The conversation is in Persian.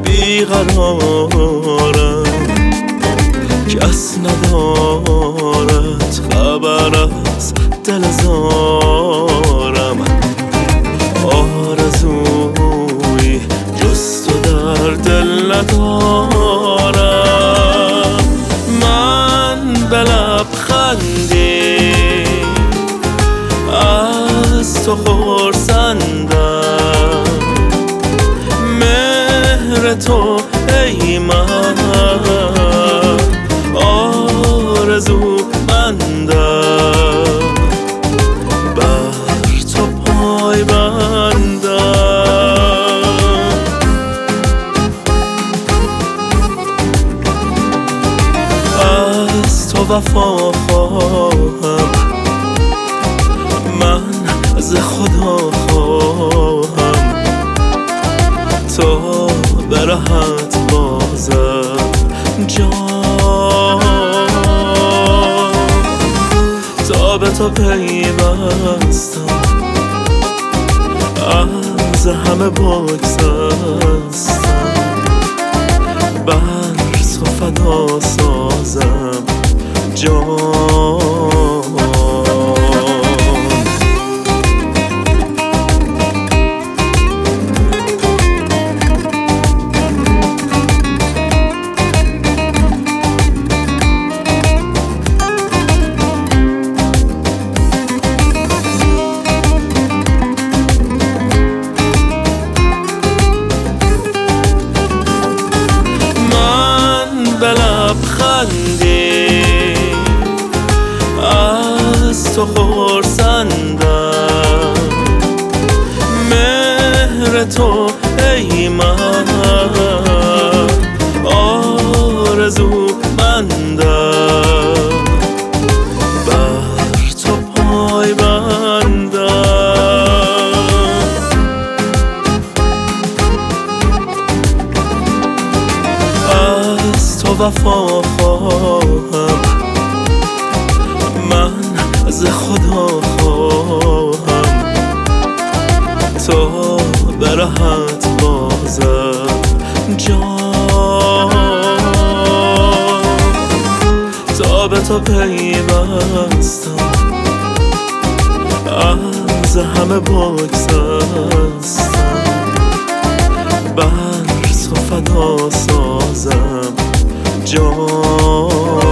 بیقرارم، کس ندارد خبر از دل زارم. آرزوی جز تو در دل ندارم. من به لبخندی از تو خرسندم، مهر تو ای من آرزو مندم، بر تو پای بندم. از تو وفا خواهم، من از خدا خواهم، تو برهت بازم جان. تا به تو پیوستم، از همه بگذستم، بر تو فدا سازم جان. به لبخندی از تو خرسندم، مهر تو ای من آرزو مندم، بر تو پای بندم. از تو وفا خواهم، من از خدا خواهم، تو برهت بازم جان. تا به تو پیوستم، از همه بگذستم، بر تو فدا سازم جان.